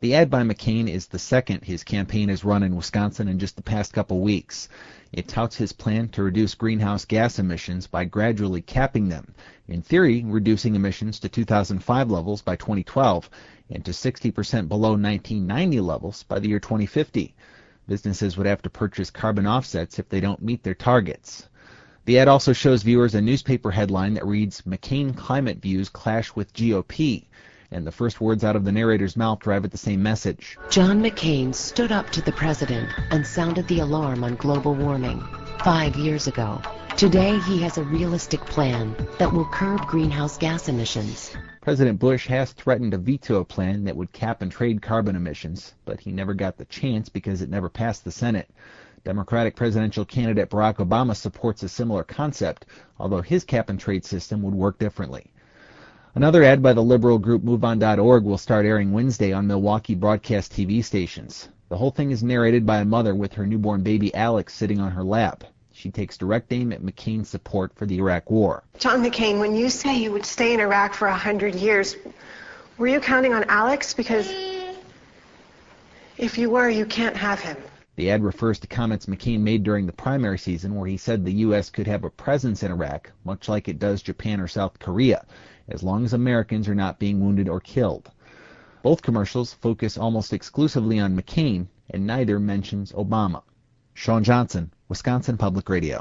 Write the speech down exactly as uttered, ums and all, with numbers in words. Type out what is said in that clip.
The ad by McCain is the second his campaign has run in Wisconsin in just the past couple weeks. It touts his plan to reduce greenhouse gas emissions by gradually capping them, in theory reducing emissions to two thousand five levels by twenty twelve and to sixty percent below nineteen ninety levels by the year twenty fifty. Businesses would have to purchase carbon offsets if they don't meet their targets. The ad also shows viewers a newspaper headline that reads, "McCain climate views clash with G O P." And the first words out of the narrator's mouth drive at the same message. John McCain stood up to the president and sounded the alarm on global warming five years ago. Today he has a realistic plan that will curb greenhouse gas emissions. President Bush has threatened to veto a plan that would cap and trade carbon emissions, but he never got the chance because it never passed the Senate. Democratic presidential candidate Barack Obama supports a similar concept, although his cap and trade system would work differently. Another ad by the liberal group move on dot org will start airing Wednesday on Milwaukee broadcast T V stations. The whole thing is narrated by a mother with her newborn baby Alex sitting on her lap. She takes direct aim at McCain's support for the Iraq War. John McCain, when you say you would stay in Iraq for a hundred years, were you counting on Alex? Because if you were, you can't have him. The ad refers to comments McCain made during the primary season where he said the U S could have a presence in Iraq, much like it does Japan or South Korea, as long as Americans are not being wounded or killed. Both commercials focus almost exclusively on McCain, and neither mentions Obama. Sean Johnson, Wisconsin Public Radio.